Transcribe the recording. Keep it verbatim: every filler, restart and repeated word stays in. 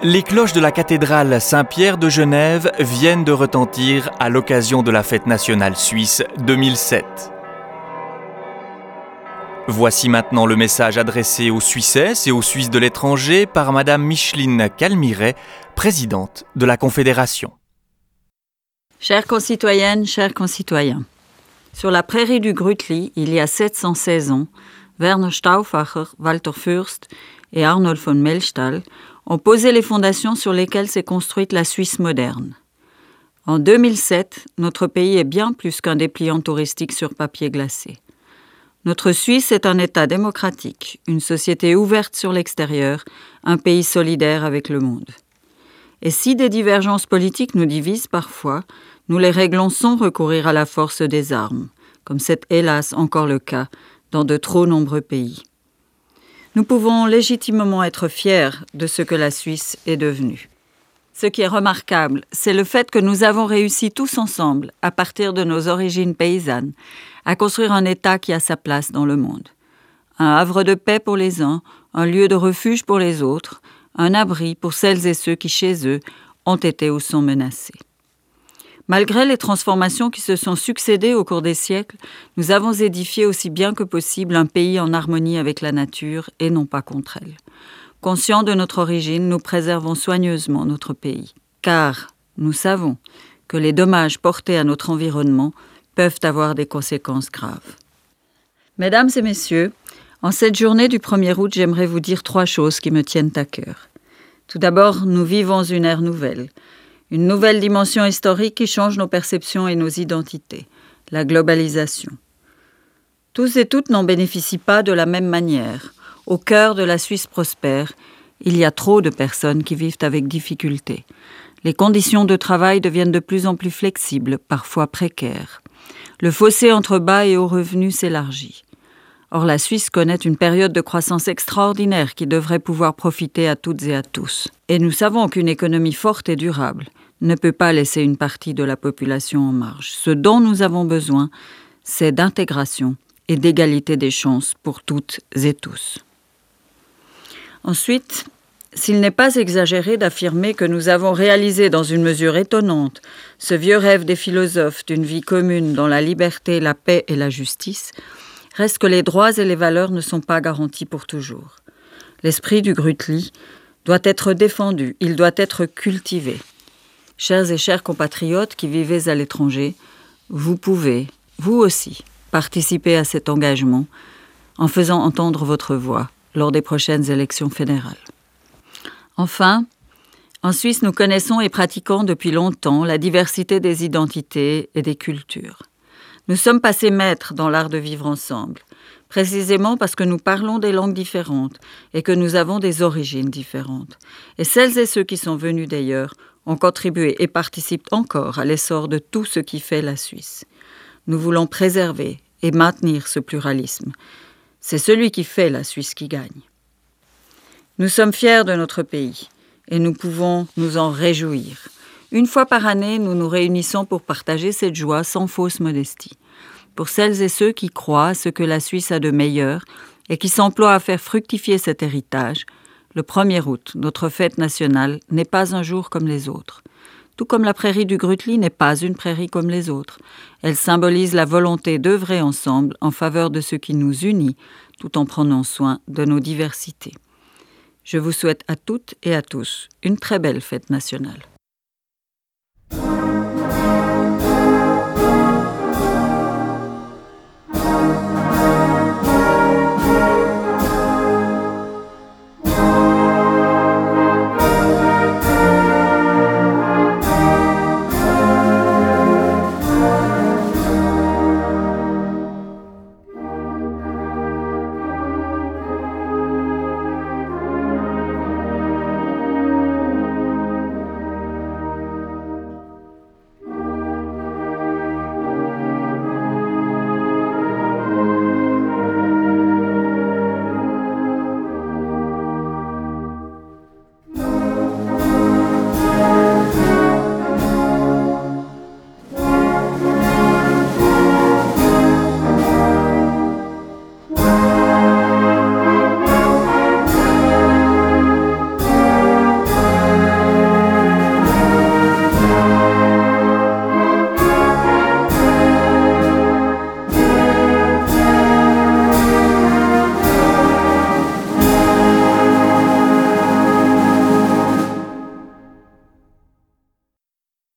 Les cloches de la cathédrale Saint-Pierre de Genève viennent de retentir à l'occasion de la fête nationale suisse deux mille sept. Voici maintenant le message adressé aux Suissesses et aux Suisses de l'étranger par Madame Micheline Calmiret, présidente de la Confédération. Chères concitoyennes, chers concitoyens, sur la prairie du Grütli, il y a sept cent seize ans, Werner Stauffacher, Walter Fürst et Arnold von Melchthal ont posé les fondations sur lesquelles s'est construite la Suisse moderne. En deux mille sept, notre pays est bien plus qu'un dépliant touristique sur papier glacé. Notre Suisse est un État démocratique, une société ouverte sur l'extérieur, un pays solidaire avec le monde. Et si des divergences politiques nous divisent parfois, nous les réglons sans recourir à la force des armes, comme c'est hélas encore le cas dans de trop nombreux pays. Nous pouvons légitimement être fiers de ce que la Suisse est devenue. Ce qui est remarquable, c'est le fait que nous avons réussi tous ensemble, à partir de nos origines paysannes, à construire un État qui a sa place dans le monde. Un havre de paix pour les uns, un lieu de refuge pour les autres, un abri pour celles et ceux qui, chez eux, ont été ou sont menacés. Malgré les transformations qui se sont succédées au cours des siècles, nous avons édifié aussi bien que possible un pays en harmonie avec la nature et non pas contre elle. Conscients de notre origine, nous préservons soigneusement notre pays, car nous savons que les dommages portés à notre environnement peuvent avoir des conséquences graves. Mesdames et messieurs, en cette journée du premier août, j'aimerais vous dire trois choses qui me tiennent à cœur. Tout d'abord, nous vivons une ère nouvelle. Une nouvelle dimension historique qui change nos perceptions et nos identités, la globalisation. Tous et toutes n'en bénéficient pas de la même manière. Au cœur de la Suisse prospère, il y a trop de personnes qui vivent avec difficulté. Les conditions de travail deviennent de plus en plus flexibles, parfois précaires. Le fossé entre bas et hauts revenus s'élargit. Or, la Suisse connaît une période de croissance extraordinaire qui devrait pouvoir profiter à toutes et à tous. Et nous savons qu'une économie forte et durable ne peut pas laisser une partie de la population en marge. Ce dont nous avons besoin, c'est d'intégration et d'égalité des chances pour toutes et tous. Ensuite, s'il n'est pas exagéré d'affirmer que nous avons réalisé dans une mesure étonnante ce vieux rêve des philosophes d'une vie commune dans la liberté, la paix et la justice, reste que les droits et les valeurs ne sont pas garantis pour toujours. L'esprit du Grütli doit être défendu, il doit être cultivé. Chers et chers compatriotes qui vivez à l'étranger, vous pouvez, vous aussi, participer à cet engagement en faisant entendre votre voix lors des prochaines élections fédérales. Enfin, en Suisse, nous connaissons et pratiquons depuis longtemps la diversité des identités et des cultures. Nous sommes passés maîtres dans l'art de vivre ensemble, précisément parce que nous parlons des langues différentes et que nous avons des origines différentes. Et celles et ceux qui sont venus d'ailleurs ont contribué et participent encore à l'essor de tout ce qui fait la Suisse. Nous voulons préserver et maintenir ce pluralisme. C'est celui qui fait la Suisse qui gagne. Nous sommes fiers de notre pays et nous pouvons nous en réjouir. Une fois par année, nous nous réunissons pour partager cette joie sans fausse modestie. Pour celles et ceux qui croient à ce que la Suisse a de meilleur et qui s'emploient à faire fructifier cet héritage, le premier août, notre fête nationale, n'est pas un jour comme les autres. Tout comme la prairie du Grütli n'est pas une prairie comme les autres. Elle symbolise la volonté d'œuvrer ensemble en faveur de ce qui nous unit, tout en prenant soin de nos diversités. Je vous souhaite à toutes et à tous une très belle fête nationale.